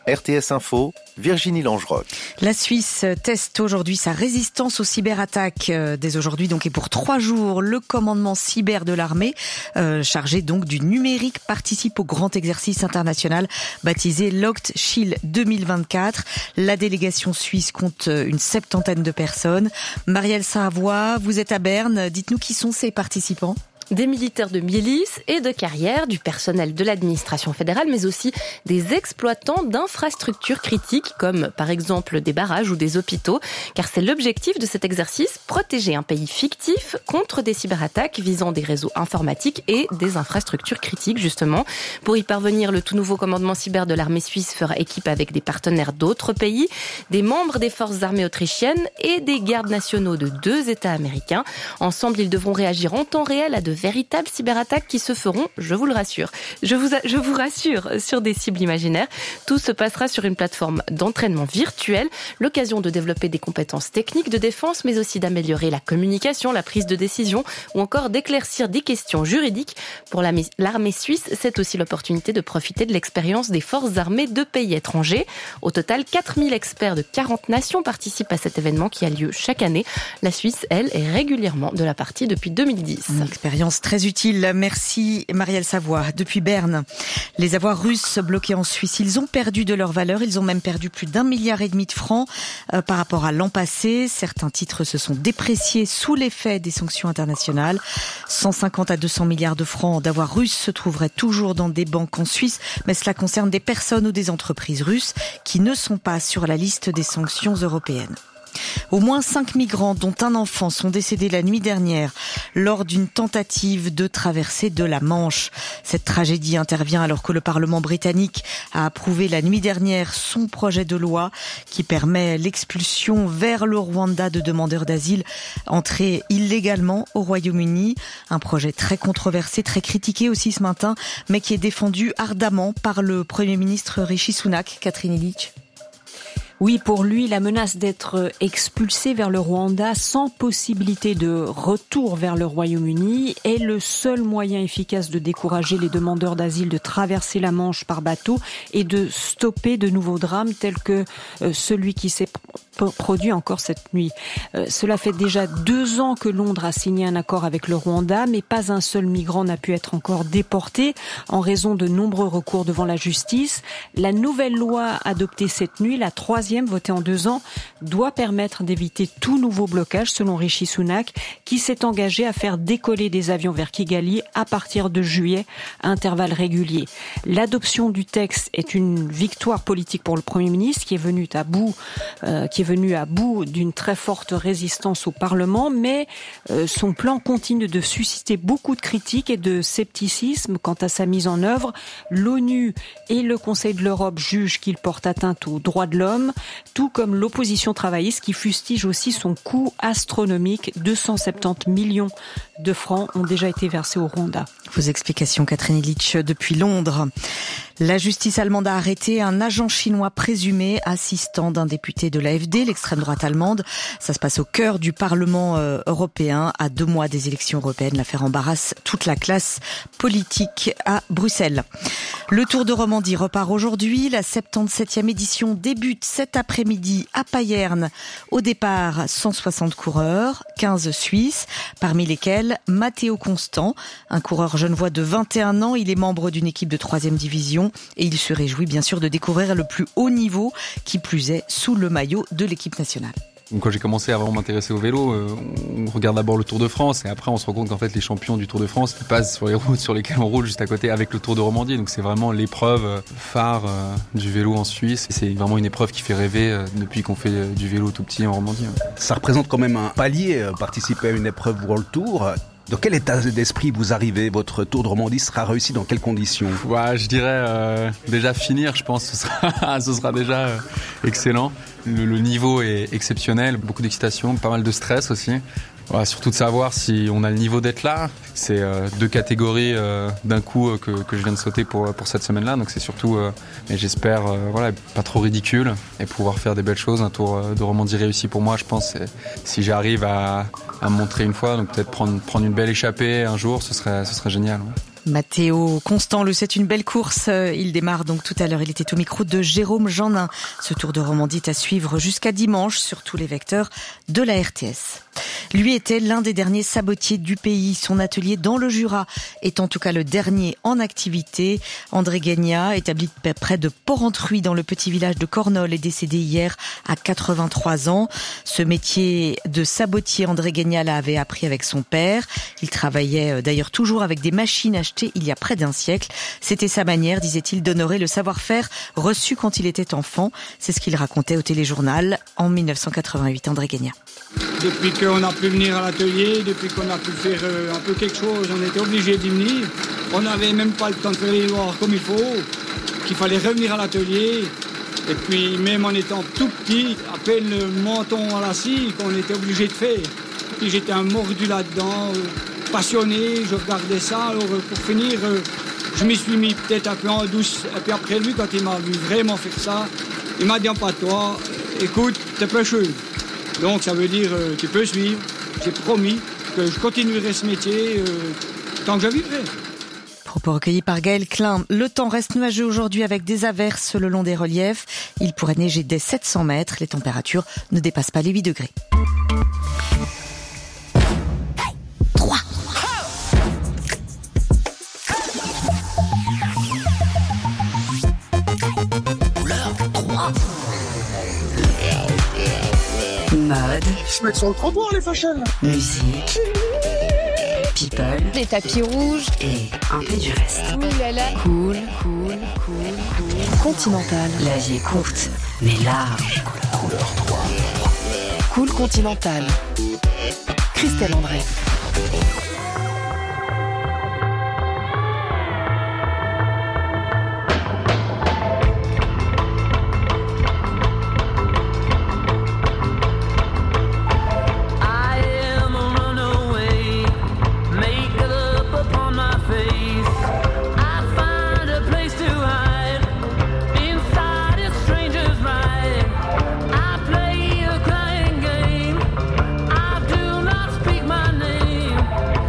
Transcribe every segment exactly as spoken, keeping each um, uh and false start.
R T S Info, Virginie Langerock. La Suisse teste aujourd'hui sa résistance aux cyberattaques. Euh, dès aujourd'hui, donc, et pour trois jours, le commandement cyber de l'armée, euh, chargé donc du numérique, participe au grand exercice international baptisé Locked Shield deux mille vingt-quatre. La délégation suisse compte une septantaine de personnes. Marielle Savoie, vous êtes à Berne. Dites-nous qui sont ces participants. Des militaires de milice et de carrière, du personnel de l'administration fédérale, mais aussi des exploitants d'infrastructures critiques, comme par exemple des barrages ou des hôpitaux. Car c'est l'objectif de cet exercice, protéger un pays fictif contre des cyberattaques visant des réseaux informatiques et des infrastructures critiques, justement. Pour y parvenir, le tout nouveau commandement cyber de l'armée suisse fera équipe avec des partenaires d'autres pays, des membres des forces armées autrichiennes et des gardes nationaux de deux États américains. Ensemble, ils devront réagir en temps réel à de véritables cyberattaques qui se feront, je vous le rassure, je vous, je vous rassure, sur des cibles imaginaires. Tout se passera sur une plateforme d'entraînement virtuel, l'occasion de développer des compétences techniques de défense, mais aussi d'améliorer la communication, la prise de décision, ou encore d'éclaircir des questions juridiques. Pour l'armée suisse, c'est aussi l'opportunité de profiter de l'expérience des forces armées de pays étrangers. Au total, quatre mille experts de quarante nations participent à cet événement qui a lieu chaque année. La Suisse, elle, est régulièrement de la partie depuis deux mille dix. Une expérience très utile. Merci Marielle Savoie. Depuis Berne, les avoirs russes bloqués en Suisse, ils ont perdu de leur valeur. Ils ont même perdu plus d'un milliard et demi de francs euh, par rapport à l'an passé. Certains titres se sont dépréciés sous l'effet des sanctions internationales. cent cinquante à deux cents milliards de francs d'avoirs russes se trouveraient toujours dans des banques en Suisse, mais cela concerne des personnes ou des entreprises russes qui ne sont pas sur la liste des sanctions européennes. Au moins cinq migrants, dont un enfant, sont décédés la nuit dernière lors d'une tentative de traversée de la Manche. Cette tragédie intervient alors que le Parlement britannique a approuvé la nuit dernière son projet de loi qui permet l'expulsion vers le Rwanda de demandeurs d'asile entrés illégalement au Royaume-Uni. Un projet très controversé, très critiqué aussi ce matin, mais qui est défendu ardemment par le Premier ministre Rishi Sunak. Catherine Illich. Oui, pour lui, la menace d'être expulsé vers le Rwanda sans possibilité de retour vers le Royaume-Uni est le seul moyen efficace de décourager les demandeurs d'asile de traverser la Manche par bateau et de stopper de nouveaux drames tels que celui qui s'est produit encore cette nuit. Euh, cela fait déjà deux ans que Londres a signé un accord avec le Rwanda, mais pas un seul migrant n'a pu être encore déporté en raison de nombreux recours devant la justice. La nouvelle loi adoptée cette nuit, la troisième votée en deux ans, doit permettre d'éviter tout nouveau blocage, selon Rishi Sunak, qui s'est engagé à faire décoller des avions vers Kigali à partir de juillet à intervalles réguliers. L'adoption du texte est une victoire politique pour le Premier ministre, qui est venu à bout, euh, qui est venu à bout d'une très forte résistance au Parlement, mais euh, son plan continue de susciter beaucoup de critiques et de scepticisme quant à sa mise en œuvre. L'ONU et le Conseil de l'Europe jugent qu'il porte atteinte aux droits de l'homme, tout comme l'opposition travailliste qui fustige aussi son coût astronomique. deux cent soixante-dix millions de francs ont déjà été versés au Rwanda. Vos explications, Catherine Illich, depuis Londres. La justice allemande a arrêté un agent chinois présumé assistant d'un député de l'A F D, l'extrême droite allemande. Ça se passe au cœur du Parlement euh, européen, à deux mois des élections européennes. L'affaire embarrasse toute la classe politique à Bruxelles. Le Tour de Romandie repart aujourd'hui. La soixante-dix-septième édition débute cet après-midi à Payerne. Au départ, cent soixante coureurs, quinze Suisses, parmi lesquels Matteo Constant, un coureur genevois de vingt et un ans. Il est membre d'une équipe de troisième division. Et il se réjouit bien sûr de découvrir le plus haut niveau, qui plus est sous le maillot de l'équipe nationale. Donc quand j'ai commencé à vraiment m'intéresser au vélo, euh, on regarde d'abord le Tour de France et après on se rend compte qu'en fait les champions du Tour de France ils passent sur les routes sur lesquelles on roule juste à côté avec le Tour de Romandie. Donc c'est vraiment l'épreuve phare euh, du vélo en Suisse. Et c'est vraiment une épreuve qui fait rêver euh, depuis qu'on fait euh, du vélo tout petit en Romandie. Ouais. Ça représente quand même un palier, euh, participer à une épreuve World Tour. Dans quel état d'esprit vous arrivez? Votre Tour de Romandie sera réussi dans quelles conditions? Ouais, je dirais euh, déjà finir, je pense, ce sera, ce sera déjà euh, excellent. Le, le niveau est exceptionnel, beaucoup d'excitation, pas mal de stress aussi. Ouais, surtout de savoir si on a le niveau d'être là. C'est euh, deux catégories euh, d'un coup euh, que, que je viens de sauter pour, pour cette semaine-là. Donc c'est surtout, euh, et j'espère, euh, voilà, pas trop ridicule et pouvoir faire des belles choses. Un Tour euh, de Romandie réussi pour moi, je pense. Et si j'arrive à, à me montrer une fois, donc peut-être prendre, prendre une belle échappée un jour, ce serait, ce serait génial. Ouais. Matteo Constant, le c'est une belle course. Il démarre donc tout à l'heure. Il était au micro de Jérôme Jeannin. Ce Tour de Romandie est à suivre jusqu'à dimanche sur tous les vecteurs de la R T S. Lui était l'un des derniers sabotiers du pays. Son atelier dans le Jura est en tout cas le dernier en activité. André Gagna, établi près de Porrentruy dans le petit village de Cornol, est décédé hier à quatre-vingt-trois ans. Ce métier de sabotier, André Gagna l'avait appris avec son père. Il travaillait d'ailleurs toujours avec des machines achetées il y a près d'un siècle. C'était sa manière, disait-il, d'honorer le savoir-faire reçu quand il était enfant. C'est ce qu'il racontait au téléjournal en dix-neuf cent quatre-vingt-huit, André Gagna. Depuis qu'on a pu venir à l'atelier, depuis qu'on a pu faire un peu quelque chose, on était obligé d'y venir. On n'avait même pas le temps de faire les devoirs comme il faut, qu'il fallait revenir à l'atelier. Et puis même en étant tout petit, à peine le menton à la scie qu'on était obligé de faire. Puis j'étais un mordu là-dedans, passionné, je regardais ça. Alors pour finir, je m'y suis mis peut-être un peu en douce. Et puis après lui, quand il m'a vu vraiment faire ça, il m'a dit en patois, écoute, t'es pêcheux. Donc ça veut dire euh, tu peux suivre. J'ai promis que je continuerai ce métier euh, tant que je vivrai. Propos recueillis par Gaël Klein. Le temps reste nuageux aujourd'hui avec des averses le long des reliefs. Il pourrait neiger dès sept cents mètres. Les températures ne dépassent pas les huit degrés. trois. Couleur trois. Mode. Ils se mettent sur le trottoir, les fashions. Musique. People. Les tapis rouges. Et un peu du reste. Ouh là là. Cool, cool, cool, cool. Continental. La vie est courte, mais large. Couleur trois. Cool Continental. Christelle André. I do not speak my name.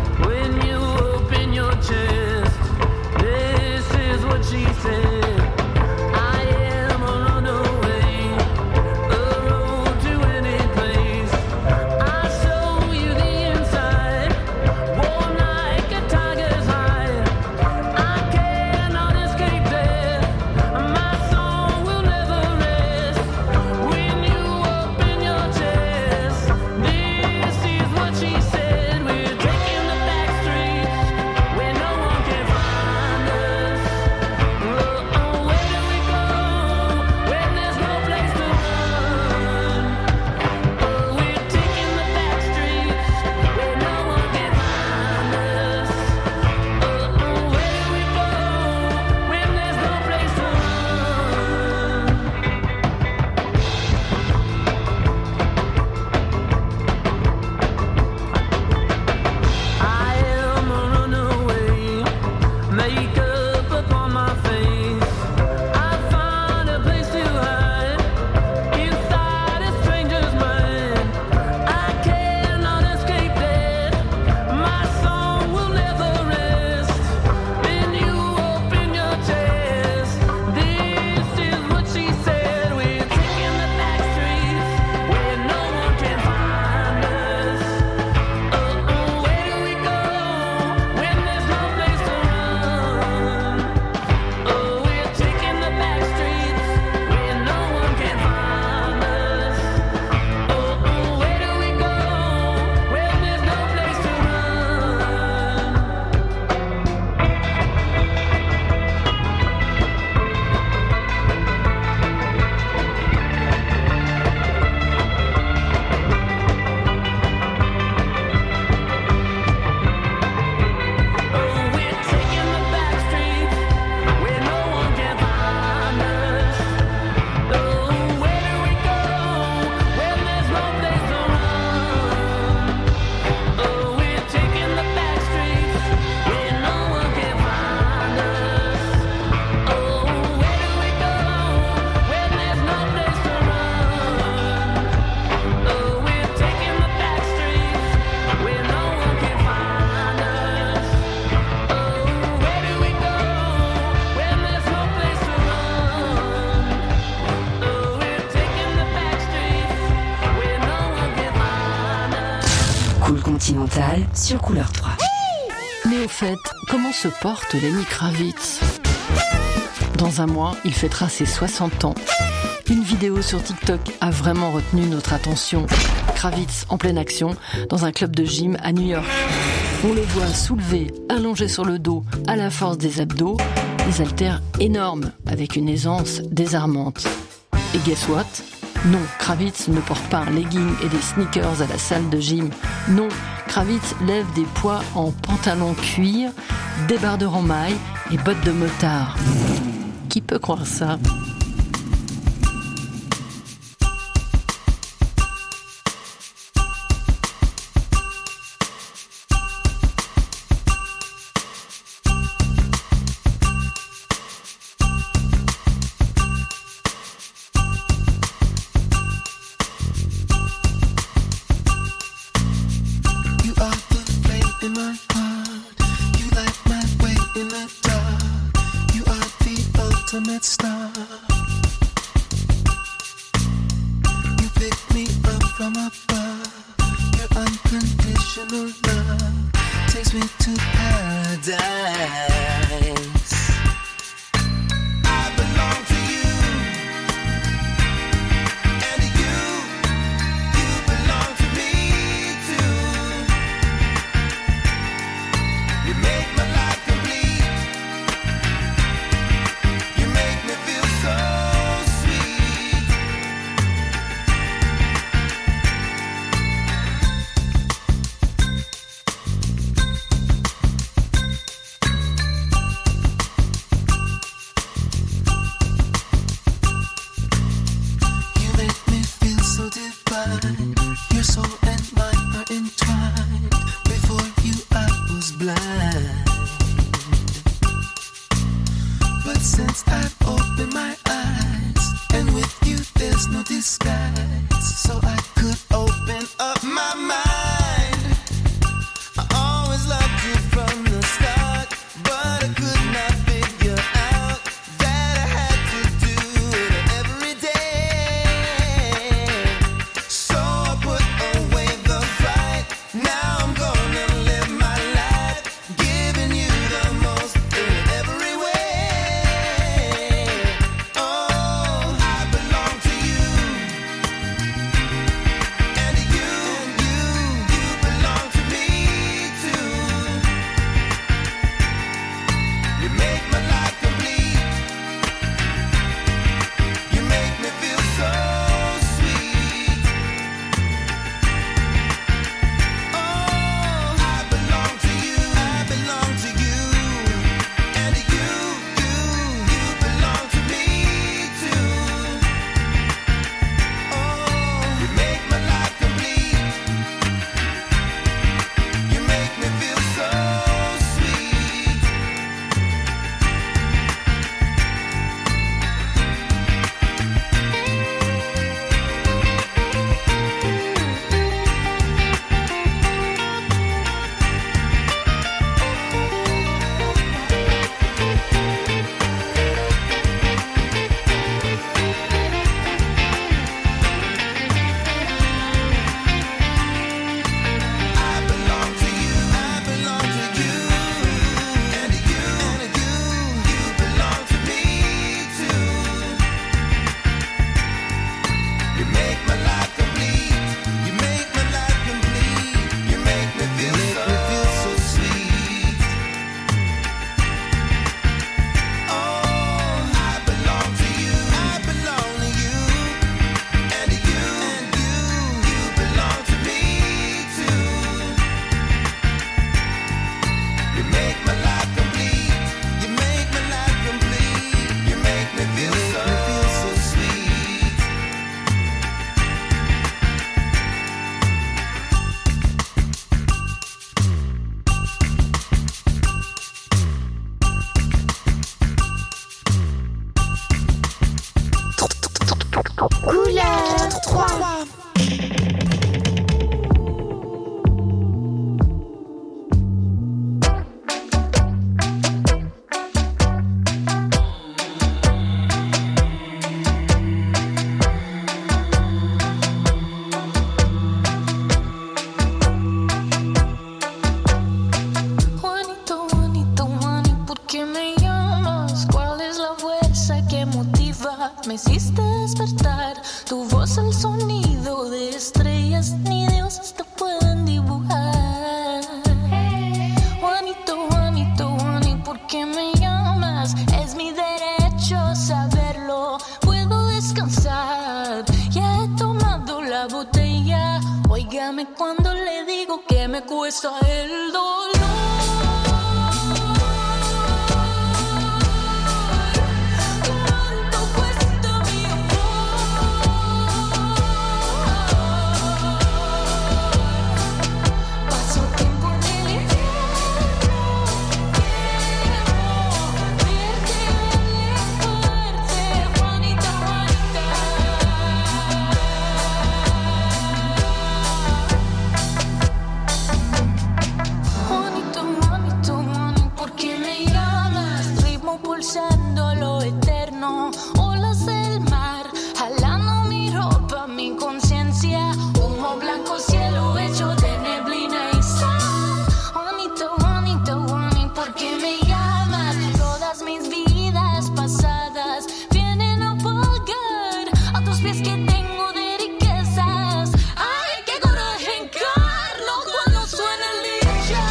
Continental sur Couleur trois. Mais au fait, comment se porte Lenny Kravitz ? Dans un mois, il fêtera ses soixante ans. Une vidéo sur TikTok a vraiment retenu notre attention. Kravitz en pleine action dans un club de gym à New York. On le voit soulever, allongé sur le dos, à la force des abdos, des haltères énormes, avec une aisance désarmante. Et guess what ? Non, Kravitz ne porte pas un legging et des sneakers à la salle de gym. Non, Kravitz lève des poids en pantalon cuir, débardeur en maille et bottes de motard. Qui peut croire ça ? me hiciste despertar. Tu voz, el sonido de estrellas, ni dioses te pueden dibujar. Juanito, Juanito, Juani, ¿por qué me llamas? Es mi derecho saberlo. Puedo descansar, ya he tomado la botella. Óigame cuando le digo que me cuesta el dolor. Pulsando lo eterno, olas del mar, jalando mi ropa, mi conciencia, humo blanco, cielo hecho de neblina y sal. Juanito, Juanito, Juani, ¿por qué me llamas? Todas mis vidas pasadas vienen a pagar a tus pies que tengo de riquezas. Ay, qué coraje encarno cuando suena el dicho.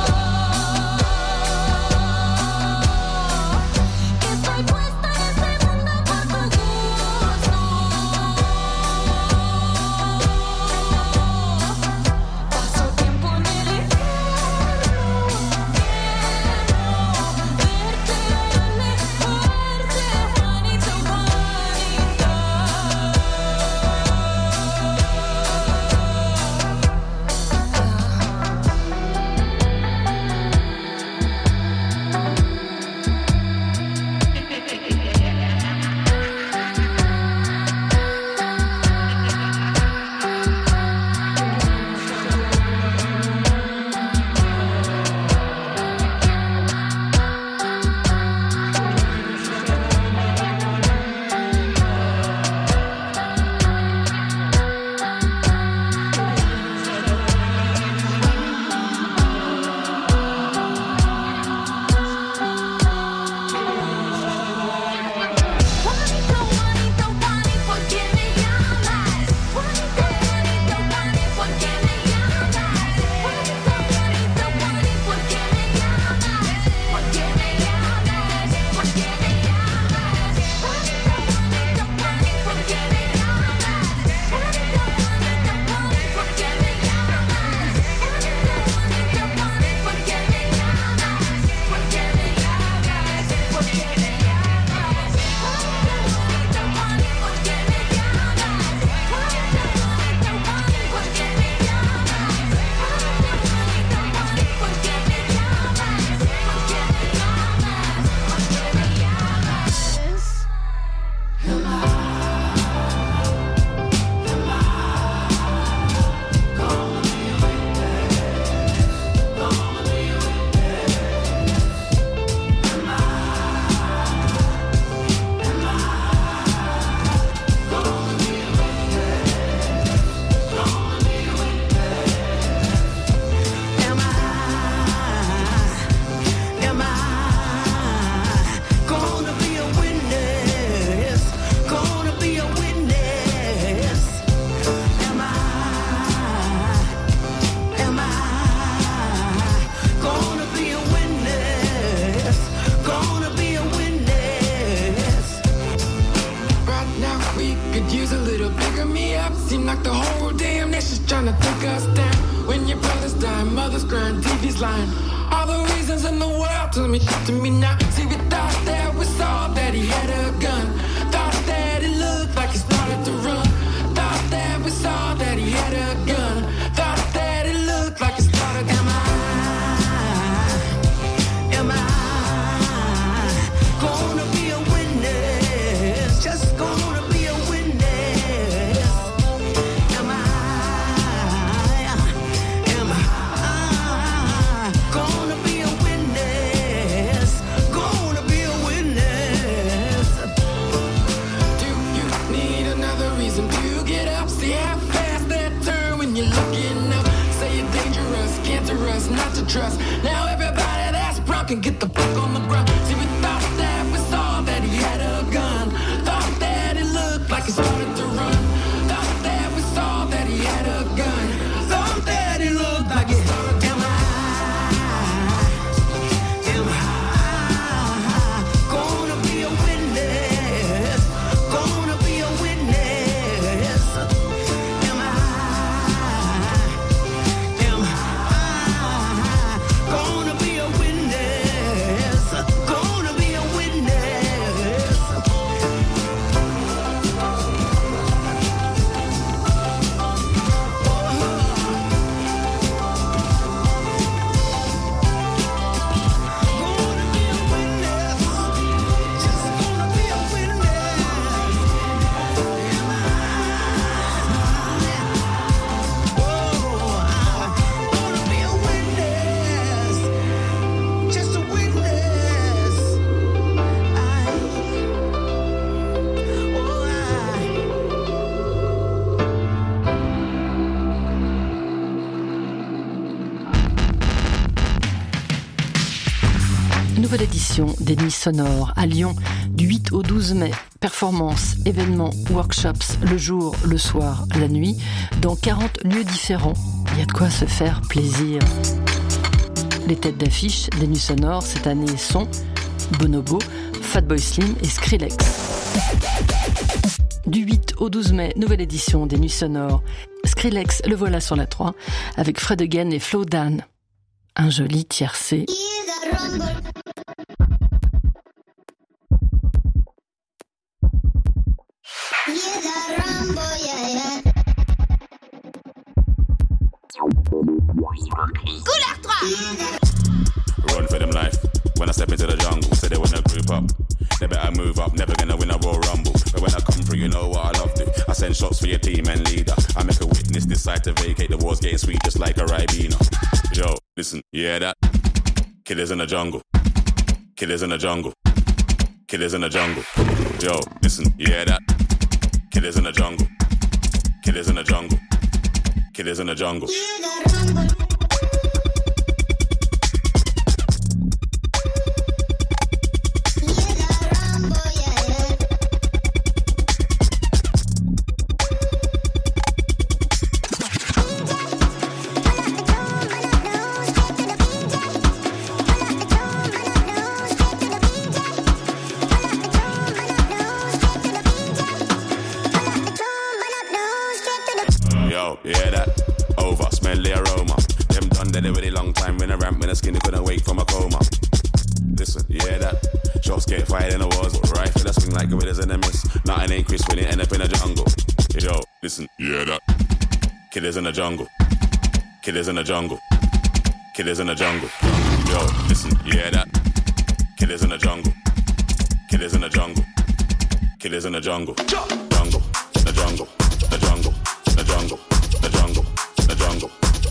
Trust. Now everybody that's drunk and get the fuck on the ground. See, we thought that we saw that he had a gun. Thought that édition des Nuits Sonores à Lyon du huit au douze mai. Performances, événements, workshops, le jour, le soir, la nuit, dans quarante lieux différents. Il y a de quoi se faire plaisir. Les têtes d'affiche des Nuits Sonores cette année sont Bonobo, Fatboy Slim et Skrillex. Du huit au douze mai, nouvelle édition des Nuits Sonores. Skrillex, le voilà sur la trois, avec Fred Again et Flo Dan. Un joli tiercé. Couleur trois. Run for them life. When I step into the jungle, say they wanna group up. They better move up, never gonna win a Royal Rumble. But when I come through, you know what I love to. I send shots for your team and leader. I make a witness decide to vacate. The war's getting sweet just like a Ribena. Yo, listen, you hear that? Killers in the jungle. Killers in the jungle. Killers in the jungle. Yo, listen, you hear that? Killers in the jungle. Killers in the jungle. Killers in the jungle. You hear that? Over, smell the aroma. Them done dead a really long time when I ramp when the skinny couldn't wake from a coma. Listen, you hear that? Shots get fired in the wars, rifle that swing like gorillas in the mist. Nothing ain't crisp when it end up in the jungle. Yo, listen, you hear that? Killers in the jungle. Killers in the jungle. Killers in the jungle. Yo, listen, you hear that? Killers in the jungle. Killers in the jungle. Killers in the jungle. Jungle, the jungle, the jungle, the jungle. The jungle, the jungle.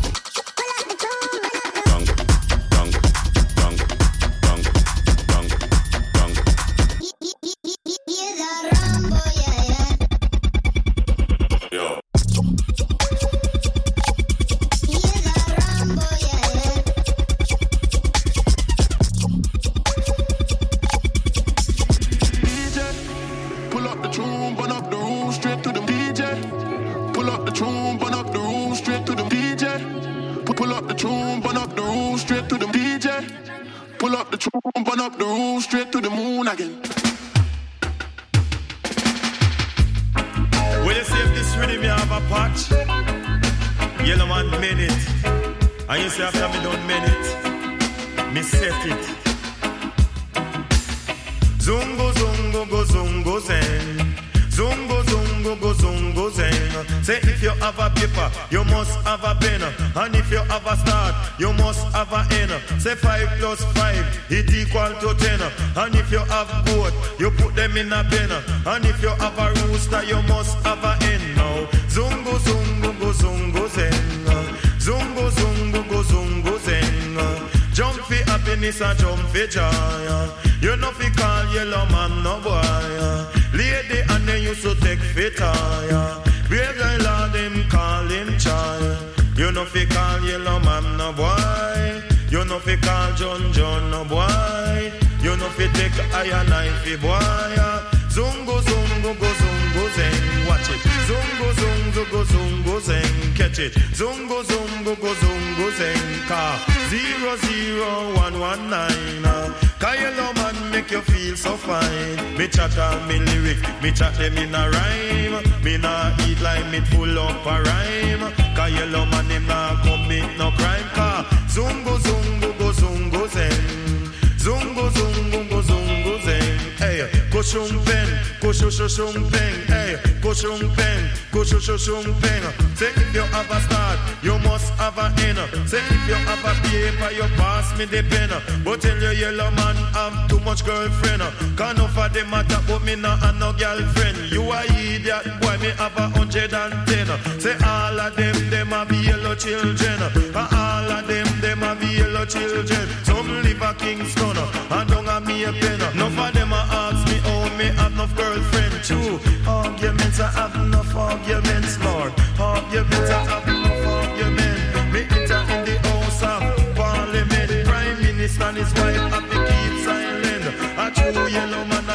Jungle, jungle, jungle, jungle, jungle, jungle. Hear the rumble, yeah, yeah. Yo. Hear the rumble, yeah, yeah. D J, pull up the tune, burn up the room, straight to the D J. Pull up the tune, burn up the room, straight to the D J. Pull up the tune, burn up the room, straight to the D J. Pull up the tune, burn up the room, straight to the moon again. Well, you see if this rhythm you have a patch, Yellow Man made it. And you see after me done made it, me set it. Zungo, zungo, go, zungo, zen. Zungo, zungo, go, zungo, zeng. Say if you have a paper, you must have a pen. And if you have a start, you must have a end. Say five plus five, it equal to ten. And if you have both, you put them in a pen. And if you have a rooster, you must have a hen. Now, zungo, zungo, go, zungo, zeng. Zungo, zungo, go, zungo, zeng. Jump for happiness and jump for joy. You know fi call Yellow Man no boy. Lady and they used to take fit higher. Brave guy lord them call him child. You know fi call Yellow Man no boy. You know fi call John John no boy. You know fi take iron knife boy. Zungo zungo go zungo zeng. Watch it. Zungo zungo go zungo zeng. Catch it. Zungo zungo go zungo zeng. Car zero zero one one nine. Cause Yellow Man make you feel so fine. Me chat all me lyrics, me chat them in a rhyme. Me nah eat like me full up a rhyme. Cause Yellow Man him nah commit no crime. Cause zungo zungo go zungo zeng. Zungo zungo go zungo zeng. Hey, go shumpen, go shu shu shumpen. Hey, go shumpen, go shu shu shumpen. Say if you have a start, you must have a end. Say if you have a paper, you pass me the pen. But tell your Yellow Man have too much girlfriend. Can't no for them matter, but me not have no girlfriend. You a idiot, boy, me have a hundred and ten. Say all of them, them a be yellow children. And all of them, them a be yellow children. Some live a Kingston, and don't have me a pen. None of them a ask me, oh, me have enough girlfriend. True, arguments, I have enough arguments, Lord. Arguments, I have enough arguments. Me enter in the house of Parliament. Prime Minister and his wife have to keep silent.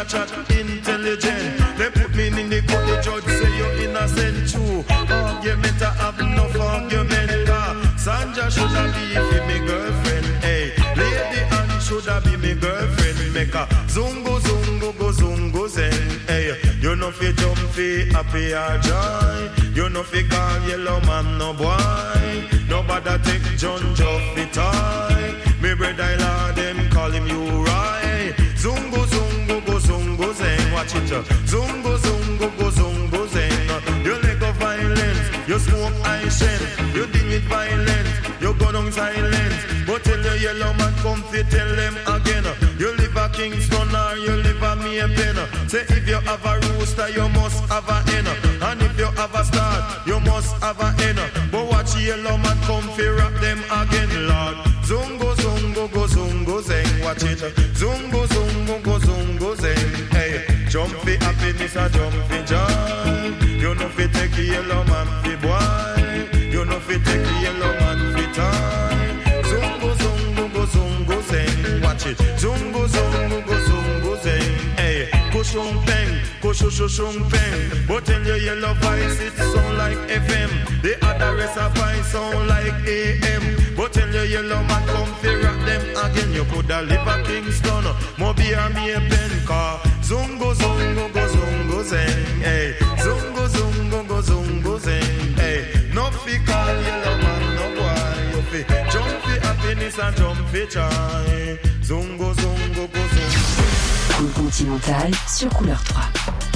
chat intelligent. They put me in the court, the judge say you're innocent too. Argument, I have enough argument. uh, Sanja should have be with me girlfriend. Hey, Lady Anne should have be me girlfriend. Make a zungo zungo go zungo zen. Hey, you know fi jump fi happy or joy. You know fi call yellow man no boy. Nobody take John Joff fi toy. Me brother Lord them call him you right. Zungo zungo go zungo zen. Watch it uh. Zungo zungo go zungo zen. You let go violence. You smoke ice shen. You deal with violence. You go down silence. But tell the yellow man come fi tell them again. You live a Kingston or you live a Maypen. Say if you have a rooster you must have a hen. And if you have a star you must have a hen. But watch the yellow man come fi rock them again, Lord. Zungo zungo go zungo zeng. Watch it. Zungo zungo go zungo zeng. Hey, jump fi happiness or jump fi joy. You know fi take the yellow man fi boy. You know fi take the yellow man fi time. Zungo zungo go zungo zeng. Watch it. Zungo zungo go zungo zeng. Hey, kushung peng, kushushung peng. But tell your yellow voice it sound like F M. The other rest of voice sound like A M. But tell your yellow man come fi rock them again. You coulda live a Kingston, Moby or Maypen car. Zungo zungo go zungo zeng. Hey, zungo zungo go zungo zeng. Hey, no fi call yellow man no boy. You fi jump fi happiness and jump fi joy. Zungo zungo go zungo. Cool Continental sur Couleur trois.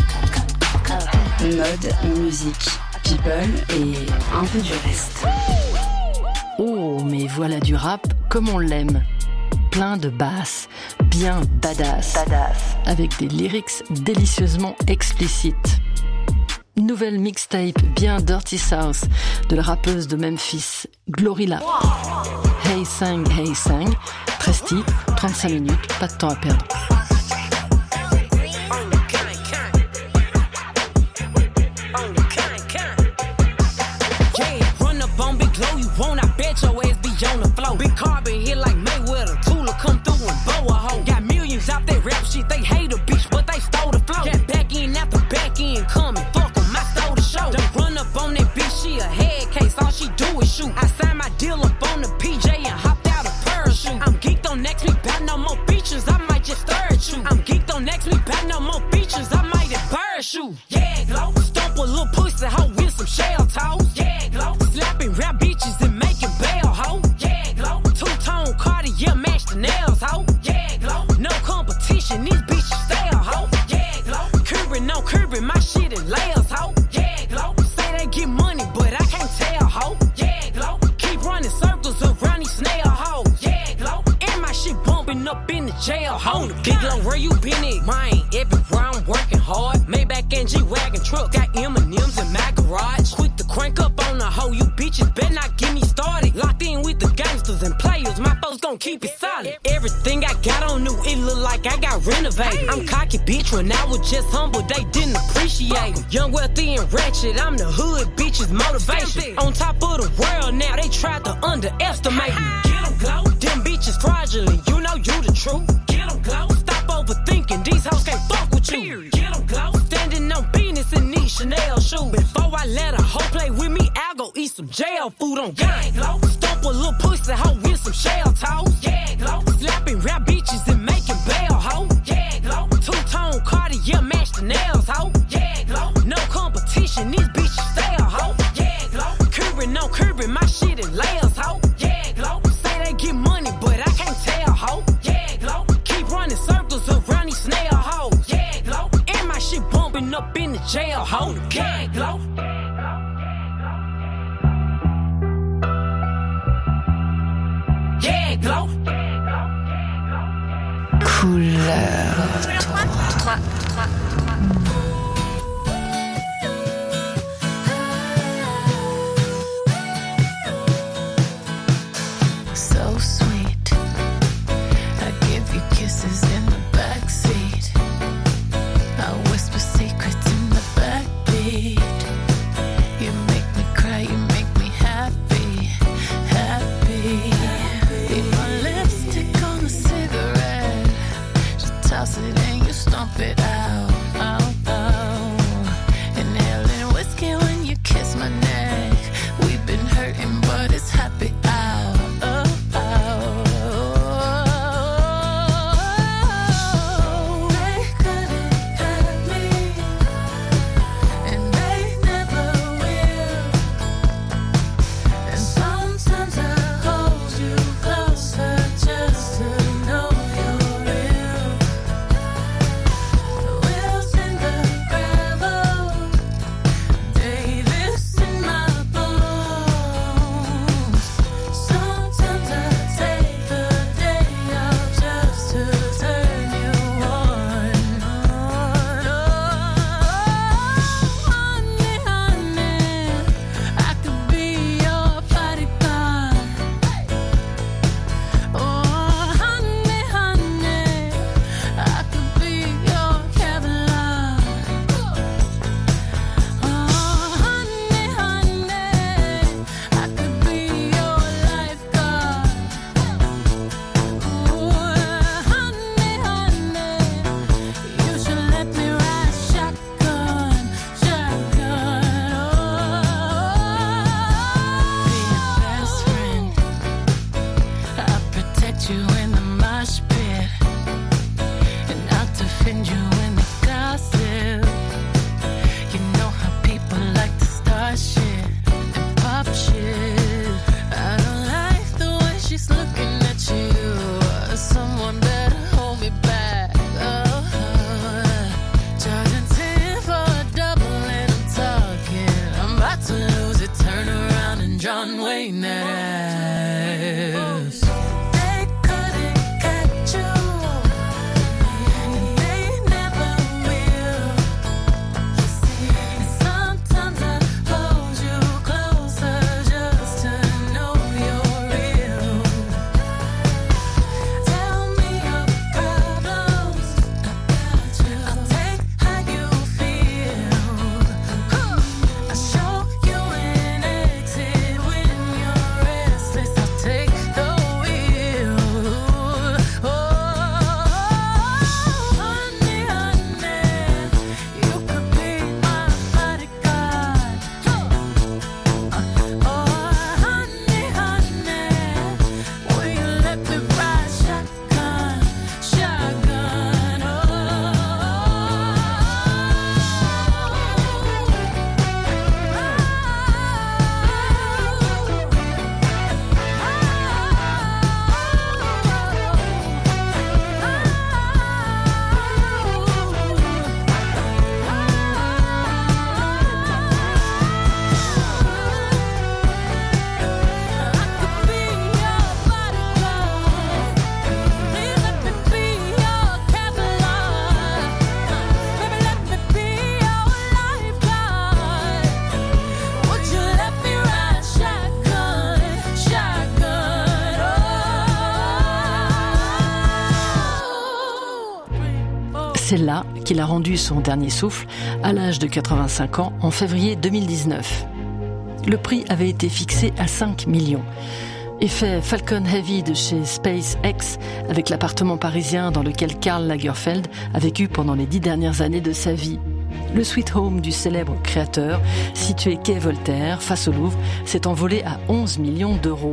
Mode, musique, people et un peu du reste. Oh, mais voilà du rap comme on l'aime. Plein de basses, bien badass, badass, avec des lyrics délicieusement explicites. Nouvelle mixtape bien Dirty South de la rappeuse de Memphis, Glorilla. Hey Sang, Hey Sang, treize titres, trente-cinq minutes, pas de temps à perdre. Big carbon hit like Mayweather, Tula come through and blow a hoe. Got millions out there rap shit, they hate a bitch, but they stole the flow. Got back in after back in coming, fuck em, I stole the show. Don't run up on that bitch, she a head case, all she do is shoot. I signed my deal up on the P J and hopped out a parachute. I'm geeked on next week, bout no more features, I might just stir at you. I'm geeked on next week, bout no more features, I might just parachute. Yeah, glow, stomp a little pussy hoe with some shell toes. Yeah, glow, slapping rap bitches and making bail hoe. Two-tone Cartier match the nails, ho. Yeah, glow. No competition, these bitches stale, ho. Yeah, glow. Curbing, no curbing, my shit in layers, ho. Yeah, glow. Say they get money, but I can't tell, ho. Yeah, glow. Keep running circles around these snail hoes. Yeah, glow. And my shit bumping up in the jail, ho. Big glow, where you been at? Mine, everywhere I'm working hard. Maybach and G-Wagon truck, got M and M's in my garage. Quick to crank up on the hoe, you bitches better not get me started. Locked in with the gangsters and players, my folks gon' keep it solid. Everything I got on new, it look like I got renovated. I'm cocky bitch, when I was just humble, they didn't appreciate me. Young, wealthy, and ratchet, I'm the hood bitch's motivation. On top of the world now, they tried to underestimate me. Get 'em glow, them bitches fraudulent, you know you the truth. Get 'em glow, stop overthinking, these hoes can't fuck with you. Get 'em glow, standing on business in these Chanel shoes. Before I let a hoe play with me, I'll go eat some jail food on gang. Stomp a little pussy hoe with some shell toes. Yeah, glow. Slapping rap bitches and making bail, ho. Yeah, glow. Two-tone Cartier match the nails, ho. Yeah, glow. No competition, these bitches stale, ho. Yeah, glow. Curbing, no curbing, my shit in layers, ho. Yeah, glow. Say they get money, but I can't tell, ho. Yeah, glow. Keep running circles around these snail hoes. Yeah, glow. And my shit bumping up in the jail, ho. Yeah, glow. Yeah, glow. Couleur trois. So sweet, I give you kisses in the backseat. I whisper secrets in the backbeat. You make me cry, you make me happy, happy. Leave my lipstick on a cigarette. Just toss it and you stomp it out. C'est là qu'il a rendu son dernier souffle à l'âge de quatre-vingt-cinq ans en février deux mille dix-neuf. Le prix avait été fixé à cinq millions. Effet Falcon Heavy de chez SpaceX avec l'appartement parisien dans lequel Karl Lagerfeld a vécu pendant les dix dernières années de sa vie. Le Sweet Home du célèbre créateur, situé quai Voltaire, face au Louvre, s'est envolé à onze millions d'euros.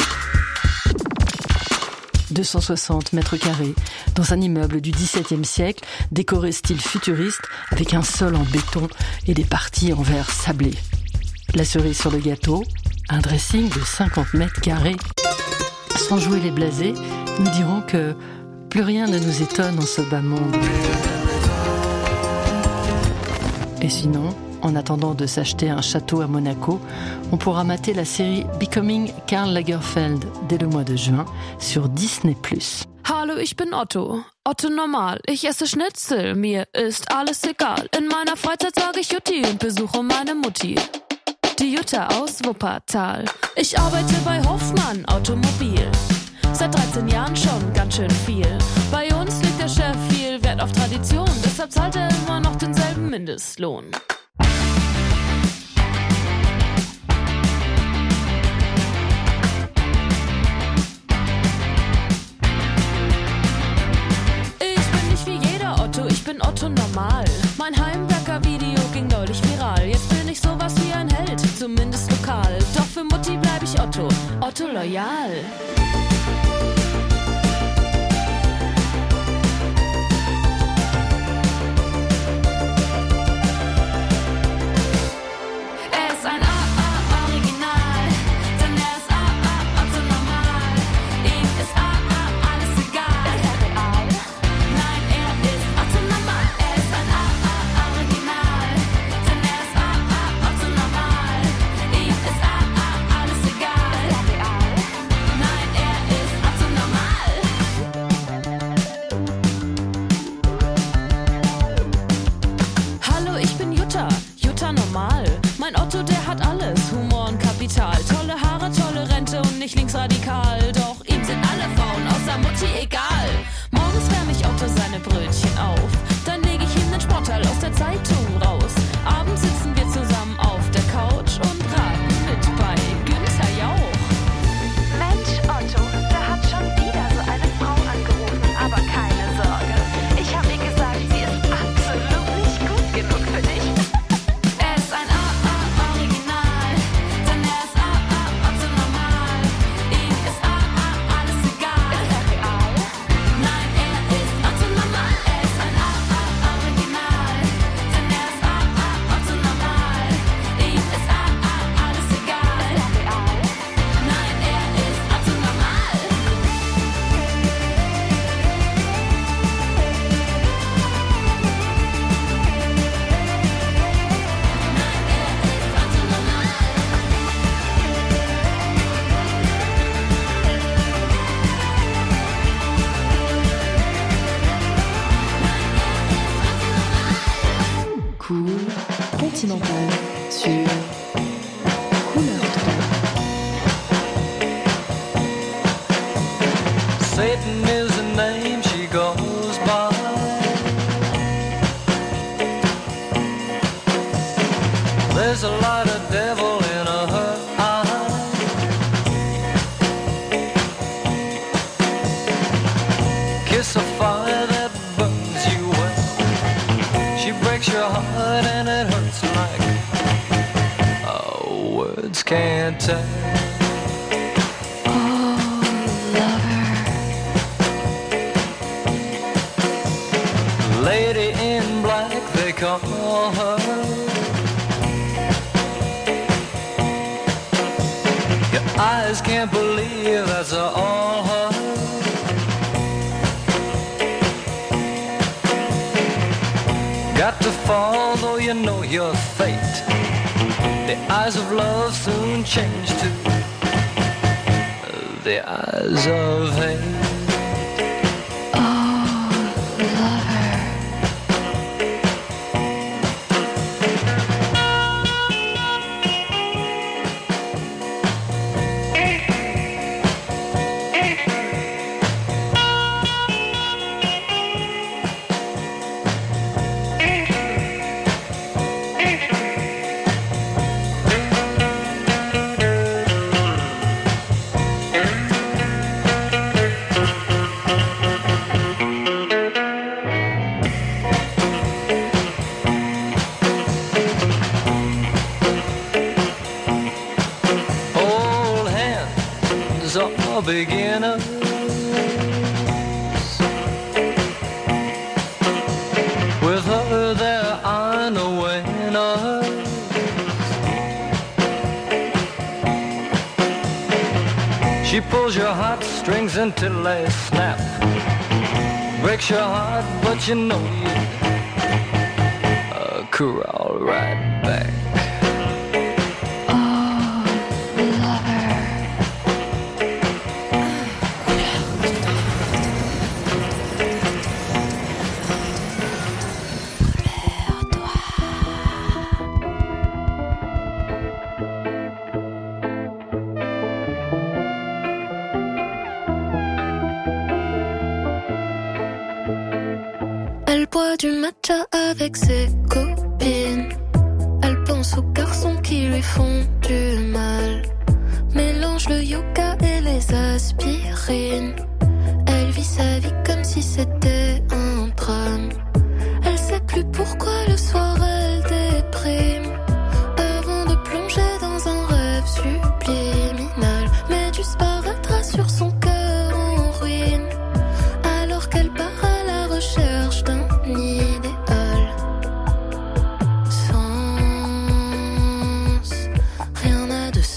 deux cent soixante mètres carrés, dans un immeuble du dix-septième siècle, décoré style futuriste, avec un sol en béton et des parties en verre sablé. La cerise sur le gâteau, un dressing de cinquante mètres carrés. Sans jouer les blasés, nous dirons que plus rien ne nous étonne en ce bas monde. Et sinon, en attendant de s'acheter un château à Monaco, on pourra mater la série Becoming Karl Lagerfeld dès le mois de juin sur Disney plus. Hallo, ich bin Otto. Otto normal. Ich esse Schnitzel. Mir ist alles egal. In meiner Freizeit sage ich Jutti und besuche meine Mutti. Die Jutta aus Wuppertal. Ich arbeite bei Hoffmann Automobil. Seit dreizehn Jahren schon ganz schön viel. Bei uns legt der Chef viel Wert auf Tradition. Deshalb zahlt er immer noch denselben Mindestlohn. Ich bin Otto normal. Mein Heimwerker-Video ging neulich viral. Jetzt bin ich sowas wie ein Held, zumindest lokal. Doch für Mutti bleib ich Otto, Otto loyal. Er ist ein A-A-Original, denn er ist A-A-Otto normal. Ihm ist A-A alles egal. Ist er real? Nein, er ist Otto normal. Er ist ein A-A-Original, denn er ist A-A-Otto normal. Ihm ist A-A alles egal. Ist er real? Nein, er ist Otto normal. Hallo, ich bin Jutta, Jutta normal. Mein Otto, der hat alles, Humor und Kapital. Tolle Haare, tolle Rente und nicht linksradikal. Doch ihm sind alle Frauen außer Mutti egal. Morgens wärme ich Otto seine Brötchen auf. Dann lege ich ihm den Sportteil aus der Zeitung raus. Abends sitzen wir zusammen auf der Couch und raten mit bei Günther Jauch. Mensch, Otto, da hat schon wieder so eine Frau angerufen. Aber keine Sorge, ich habe ihr gesagt, sie ist absolut nicht gut genug für dich. Er ist ein A-A-Original, denn er ist A-A-Otto normal. Ihm ist A-A alles egal. Ist er real? Nein, er ist Otto normal. Er ist ein A-A-Original, denn er ist A-A-Otto normal. Ihm ist A-A alles egal. Ist er real? Nein, er ist Otto normal. Cool Continental sur Couleur trois. Satan is the name she goes by. There's a lot of devil in her eye. Kiss a fire that burns you well. She breaks your heart and it hurts like oh, words can't tell. Lady in black, they call her. Your eyes can't believe that's all her. Got to fall, though you know your fate. The eyes of love soon change to the eyes of hate. beginners. With her there are no winners. She pulls your heartstrings until they snap. Breaks your heart, but you know you uh, crawl right back. Oh, lover. Elle boit du matcha avec ses copines. Elle pense aux garçons qui lui font du mal. Mélange le yoga et les aspirines. Elle vit sa vie comme si c'était un drame. Elle sait plus pourquoi le soir elle déprime. Avant de plonger dans un rêve subliminal, mais disparaîtra sur son cœur en ruine. Alors qu'elle part à la recherche d'un idéal. Sens, rien n'a de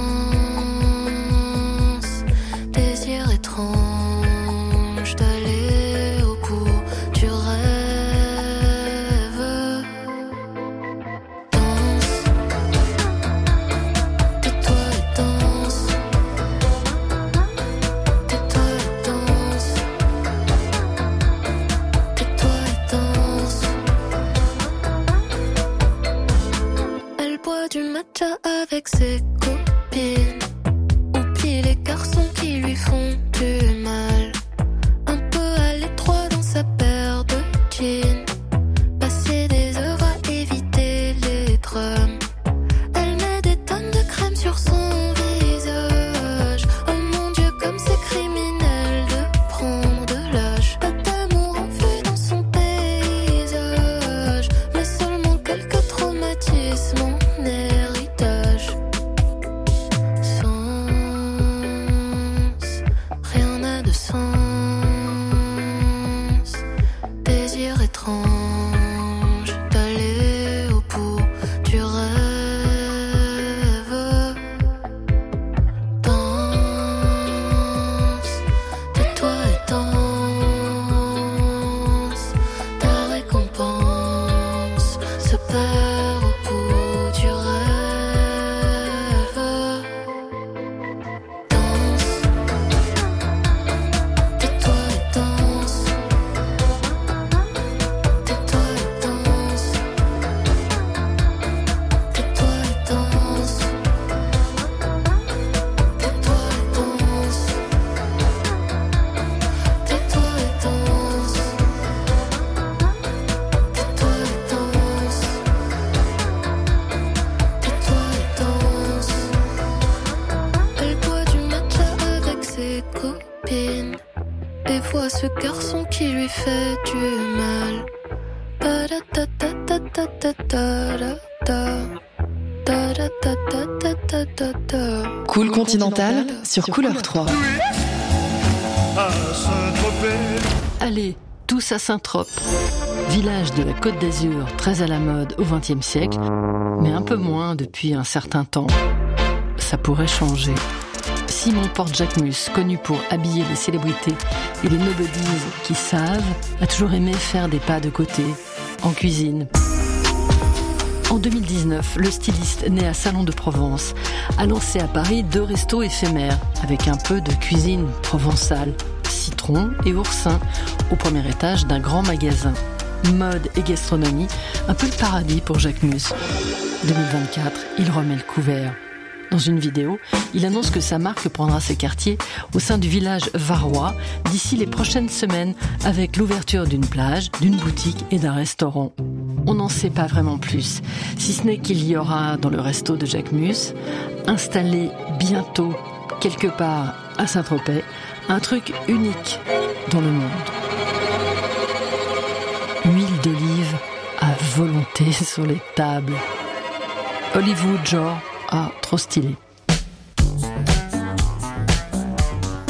sens. Désir étrange d'aller au bout du rêve. Danse, tais-toi et danse. Tais-toi et danse. Tais-toi et danse. Elle boit du matcha avec ses copines. Oublie les garçons qui lui font du mal. Un peu à l'étroit dans sa paire de jeans. Passer des heures à éviter les drames. Elle met des tonnes de crème sur son visage. Oh mon Dieu, comme c'est criminel de prendre de l'âge. Pas d'amour en vue dans son paysage, mais seulement quelques traumatismes en héritage. Sens, rien n'a de sens. Désir étrange d'aller au bout du rêve. Danse, tais-toi et danse. Ta récompense se perd au bout du rêve. Danse, tais-toi et danse. Tais-toi et danse. Tais-toi et danse. Tais-toi et danse. Tais-toi et danse. Tais-toi et danse. Tais-toi et danse. Elle boit du matcha avec ses copines et voit ce garçon qui lui fait du mal. Cool Continental sur Couleur trois. Allez, tous à Saint-Trope. Village de la Côte d'Azur, très à la mode au vingtième siècle, mais un peu moins depuis un certain temps. Ça pourrait changer. Simon Porte-Jacquemus, connu pour habiller les célébrités et les nobodies qui savent, a toujours aimé faire des pas de côté, en cuisine. En deux mille dix-neuf, le styliste né à Salon de Provence a lancé à Paris deux restos éphémères avec un peu de cuisine provençale, Citron et Oursin, au premier étage d'un grand magasin. Mode et gastronomie, un peu le paradis pour Jacquemus. deux mille vingt-quatre, il remet le couvert. Dans une vidéo, il annonce que sa marque prendra ses quartiers au sein du village varois d'ici les prochaines semaines avec l'ouverture d'une plage, d'une boutique et d'un restaurant. On n'en sait pas vraiment plus, si ce n'est qu'il y aura dans le resto de Jacquemus, installé bientôt quelque part à Saint-Tropez, un truc unique dans le monde. Huile d'olive à volonté sur les tables. Hollywood genre, ah, trop stylé.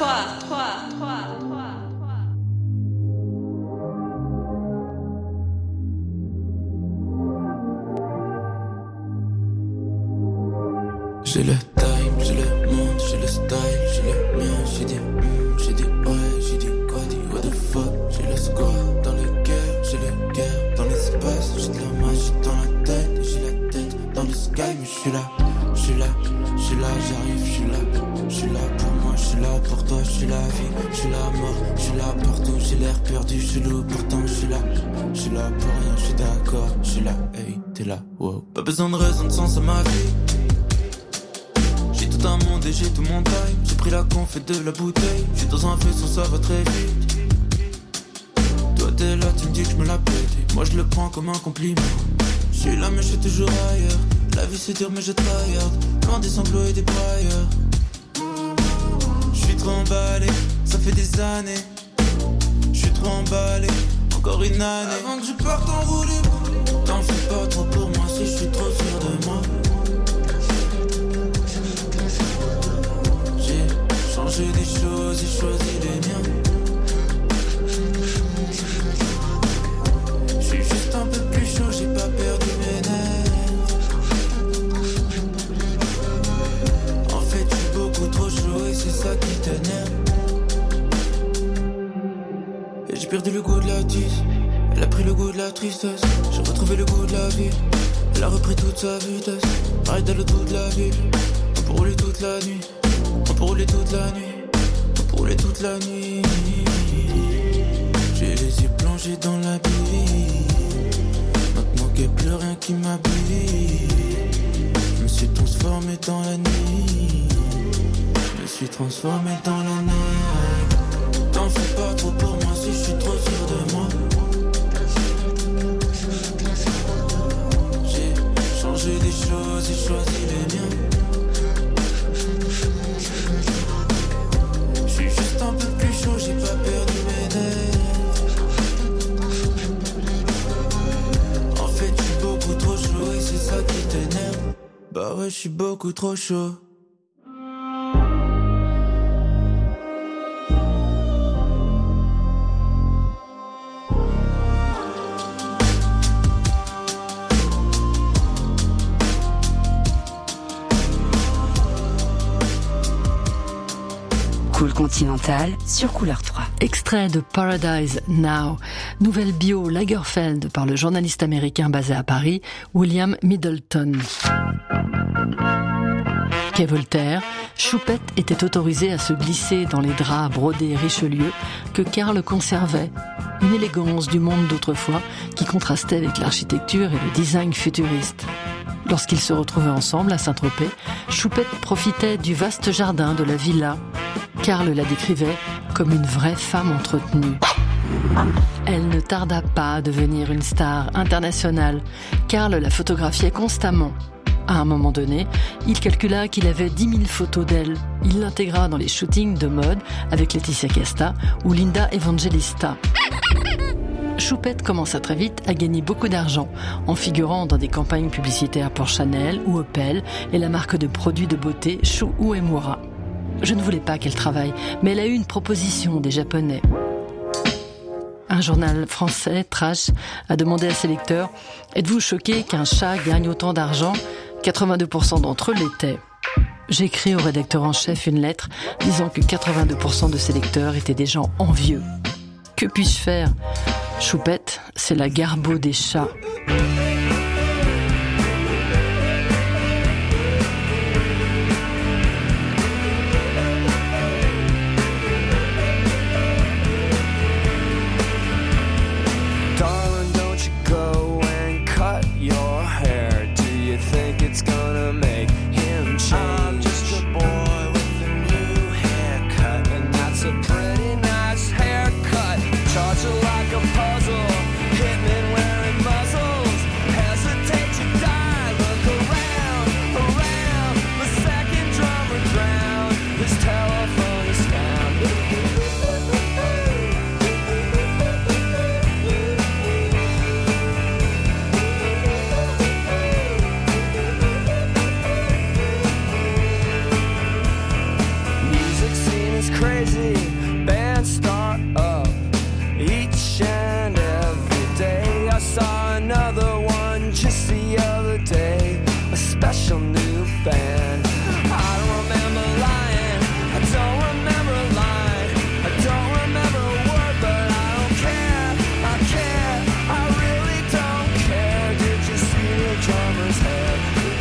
trois, trois, trois, trois. J'ai le time, j'ai le monde, j'ai le style, j'ai le mien, j'ai dit mm, j'ai dit ouais, j'ai dit quoi, dit what the fuck, j'ai le score dans le cœur, j'ai le cœur dans l'espace, j'ai de la magie dans la tête, et j'ai la tête dans le sky, mais je suis là, je suis là, je suis là, j'arrive, je suis là, je suis là pour moi, je suis là pour toi, je suis la vie, je suis la mort, je suis là partout, j'ai l'air perdu, je suis lourd, pourtant je suis là, je suis là pour rien, je suis d'accord, je suis là, hey, t'es là, wow, pas besoin de raison de sens à ma vie. J'ai tout un monde et j'ai tout mon time. J'ai pris la conf et de la bouteille. J'suis dans un vaisseau, ça va très vite. Toi t'es là, tu me dis que j'me la pète. Moi je le prends comme un compliment. J'suis là mais j'suis toujours ailleurs. La vie c'est dur mais je tryhard. Loin des sanglots et des brailleurs. J'suis trop emballé, ça fait des années. J'suis trop emballé, encore une année. Avant que je parte en roue libre. T'en fais pas trop pour moi si j'suis trop fier de moi. J'ai des choses et choisi les miens. J'suis juste un peu plus chaud, j'ai pas perdu mes nerfs. En fait, j'suis beaucoup trop chaud et c'est ça qui t'énerve. Et j'ai perdu le goût de la tisse. Elle a pris le goût de la tristesse. J'ai retrouvé le goût de la vie. Elle a repris toute sa vitesse. Arrête d'aller toute la ville. On peut rouler toute la nuit. On peut rouler toute la nuit, on peut rouler toute la nuit. J'ai les yeux plongés dans la vie. Maintenant qu'il n'y a plus rien qui m'habille. Je me suis transformé dans la nuit. Je me suis transformé dans la nuit. T'en fais pas trop pour moi si je suis trop sûr de moi. J'ai changé des choses et choisi les miens. Un peu plus chaud, j'ai pas perdu mes nerfs. En fait, je suis beaucoup trop chaud et c'est ça qui t'énerve. Bah ouais, je suis beaucoup trop chaud. Cool Continental sur Couleur trois. Extrait de Paradise Now, nouvelle bio Lagerfeld par le journaliste américain basé à Paris, William Middleton. Quai Voltaire, Choupette était autorisée à se glisser dans les draps brodés Richelieu que Karl conservait. Une élégance du monde d'autrefois qui contrastait avec l'architecture et le design futuriste. Lorsqu'ils se retrouvaient ensemble à Saint-Tropez, Choupette profitait du vaste jardin de la villa. Karl la décrivait comme une vraie femme entretenue. Elle ne tarda pas à devenir une star internationale. Karl la photographiait constamment. À un moment donné, il calcula qu'il avait dix mille photos d'elle. Il l'intégra dans les shootings de mode avec Laetitia Casta ou Linda Evangelista. Choupette commença très vite à gagner beaucoup d'argent en figurant dans des campagnes publicitaires pour Chanel ou Opel et la marque de produits de beauté Shu Uemura. Je ne voulais pas qu'elle travaille, mais elle a eu une proposition des Japonais. Un journal français, Trash, a demandé à ses lecteurs « Êtes-vous choqués qu'un chat gagne autant d'argent ?» quatre-vingt-deux pour cent d'entre eux l'étaient. J'ai écrit au rédacteur en chef une lettre disant que quatre-vingt-deux pour cent de ses lecteurs étaient des gens envieux. Que puis-je faire ? Choupette, c'est la Garbo des chats. Like a puzzle, hitmen wearing muzzles. special new band. I don't remember lying, I don't remember lying, I don't remember a word, but I don't care, I care, I really don't care. Did you see the drummer's head?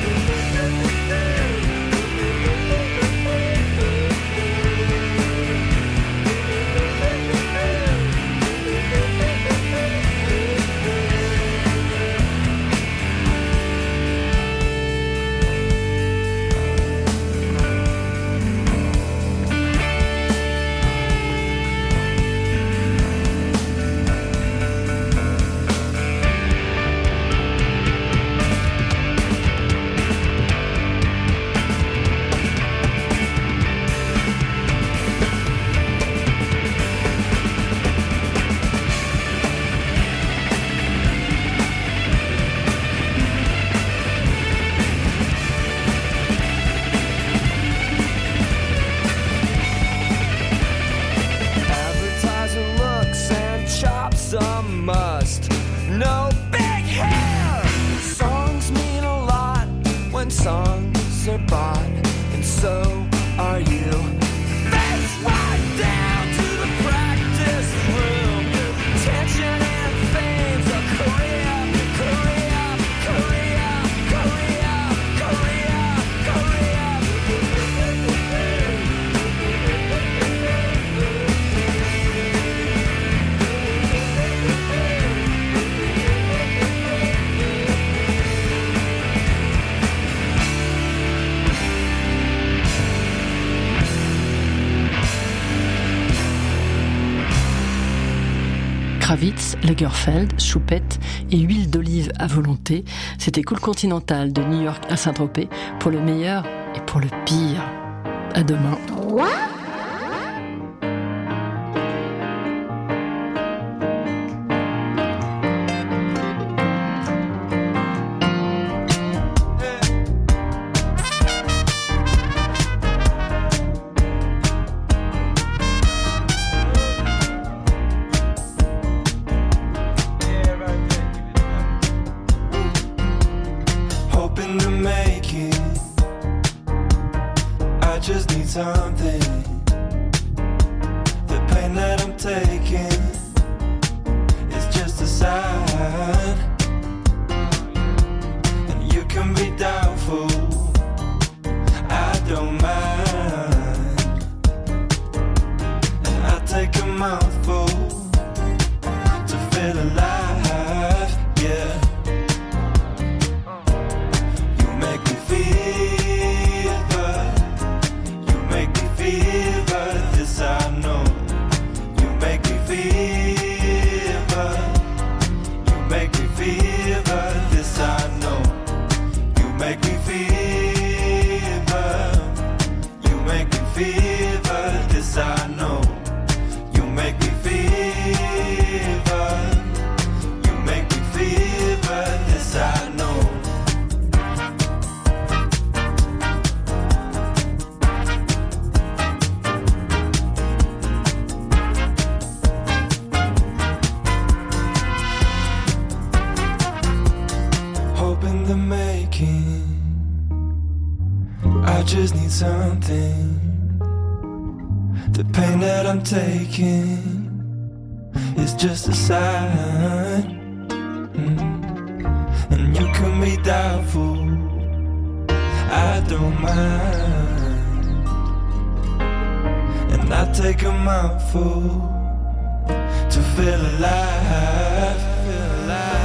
Songs are bought, and so are you. Face right down to the practice room. Tension and fame's a career, career, career, career, career, Kravitz, Lagerfeld, choupette et huile d'olive à volonté. C'était Cool Continental de New York à Saint-Tropez pour le meilleur et pour le pire. À demain. What? Something, the pain that I'm taking is just a sign, and you can be doubtful, I don't mind, and I take a mouthful to feel alive, yeah, you make me feel good. Fever, this I know. You make me fever. You make me fever, this I know. You make me fever. You make me fever, this I know. You make me fever. You make me fever, this I know. The making, I just need something. The pain that I'm taking is just a sign, mm. And you can be doubtful, I don't mind, and I take a mouthful to feel alive, feel alive.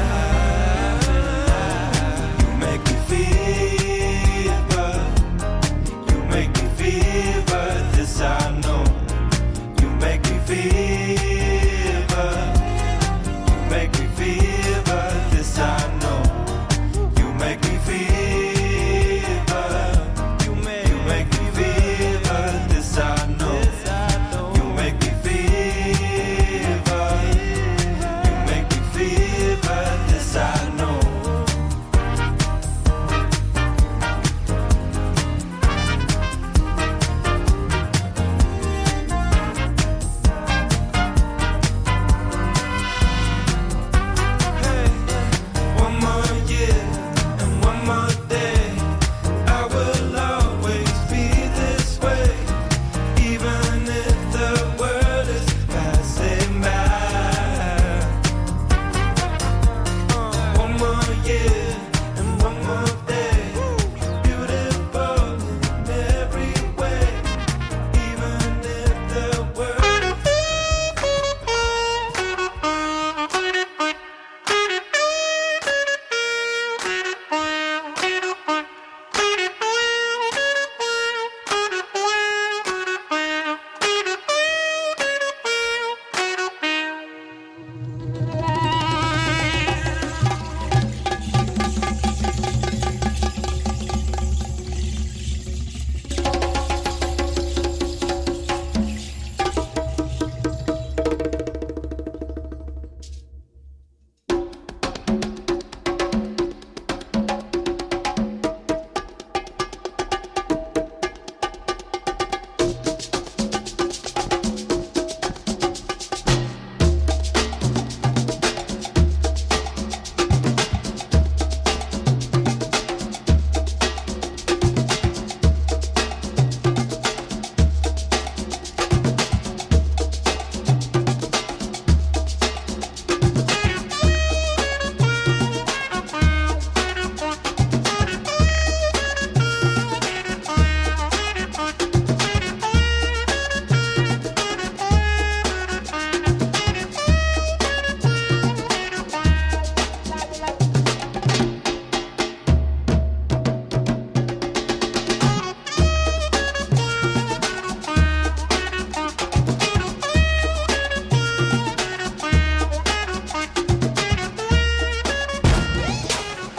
This I know. You make me fever. You make me fever. This I know. You make me fever. You make, you make me fever. This I know. You make me fever. You make me fever.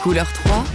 Couleur trois,